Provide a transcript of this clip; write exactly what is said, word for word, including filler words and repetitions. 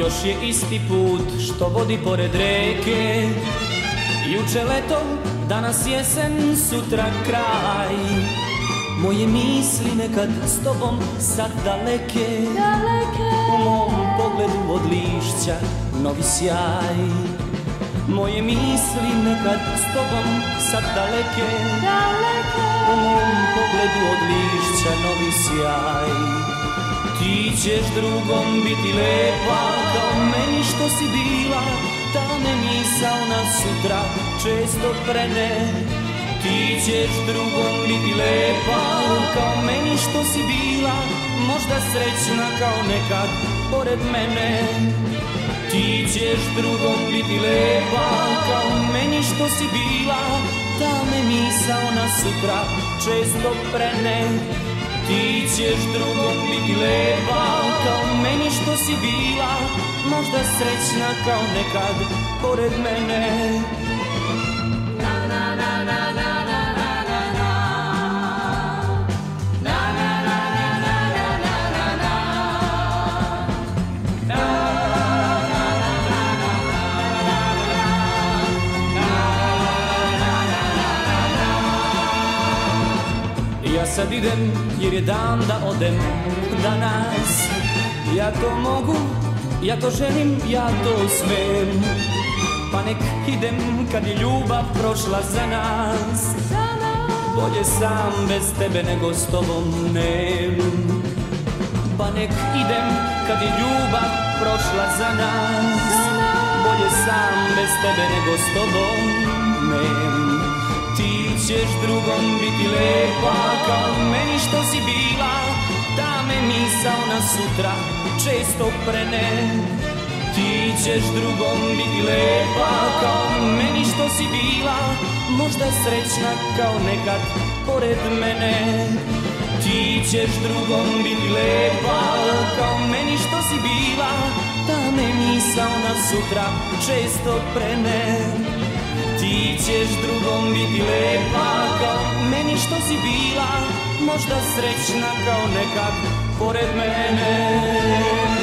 još je isti put što vodi pored reke. Juče leto, danas jesen, sutra kraj. Moje misli nekad s tobom sad daleke, u mom pogledu od lišća novi sjaj. Moje misli nekad s tobom sad daleke, u mom pogledu od lišća novi sjaj. Ti ćeš drugom biti lepa kao meni što si bila, ta me misao na sutra često prene. Ti ćeš drugom biti lepa kao meni što si bila, možda srećna kao nekad pored mene. Ti ćeš drugom biti lepa kao meni što si bila, ta me misao na sutra često prene. Ti ćeš drugom biti lepa kao meni što si bila, možda srećna kao nekad pored mene. Ja sad idem jer je dan da odem danas. Ja to mogu, ja to želim, ja to smem. Pa nek idem kad je ljubav prošla za nas. Bolje sam bez tebe nego s tobom nem. Pa nek idem kad je ljubav prošla za nas. Bolje sam bez tebe nego s tobom nem. Ti ćeš drugom biti lepa kao meni što si bila, ta me misao na sutra često prene. Ti ćeš drugom biti lepa kao meni što si bila, možda srećna kao nekad pored mene. Ti ćeš drugom biti lepa kao meni što si bila, ta me misao na sutra često prene. Ti ćeš drugom biti lepa kao meni što si bila, možda srećna kao nekad pored mene.